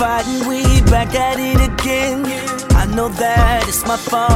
fighting, we back at it again. I know that it's my fault.